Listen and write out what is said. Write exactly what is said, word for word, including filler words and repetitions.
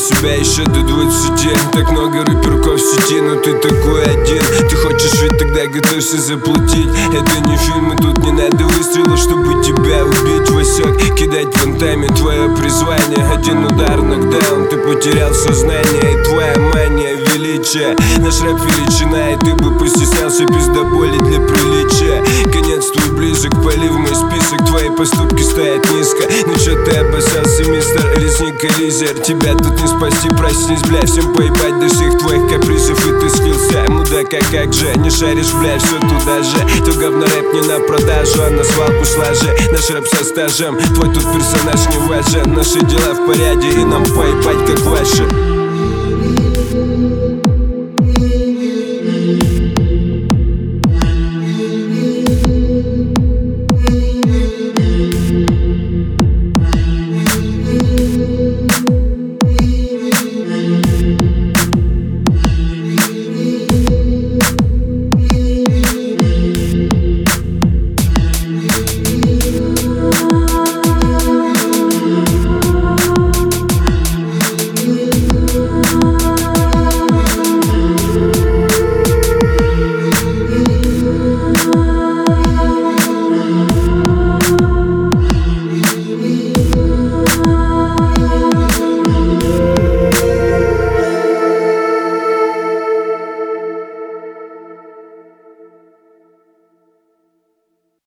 себя еще до двадцати. Так много рэперков в сети, но ты такой один. Ты хочешь ведь, тогда готовься заплатить. Это не фильм, и тут не надо выстрела, чтобы тебя убить. Васек, кидать фонтами твое призвание. Один удар, нокдаун, ты потерял сознание. И твоя мания величия, наш рэп величина. И ты бы постеснялся пиздоболи для приличия. Конец твой близок, пали в мой список. Твои поступки стоят низко. Ну чё ты обоссался, мистер Резник Элизер? Тебя тут не спасти, проснись, бля. Всем поебать до всех твоих капризов, и ты слился. Мудака, как же, не шаришь, бля, все туда же. То говно рэп не на продажу, а на свалку слажи. Наш рэп со стажем, твой тут персонаж не важен. Наши дела в порядке, и нам поебать, как ваши.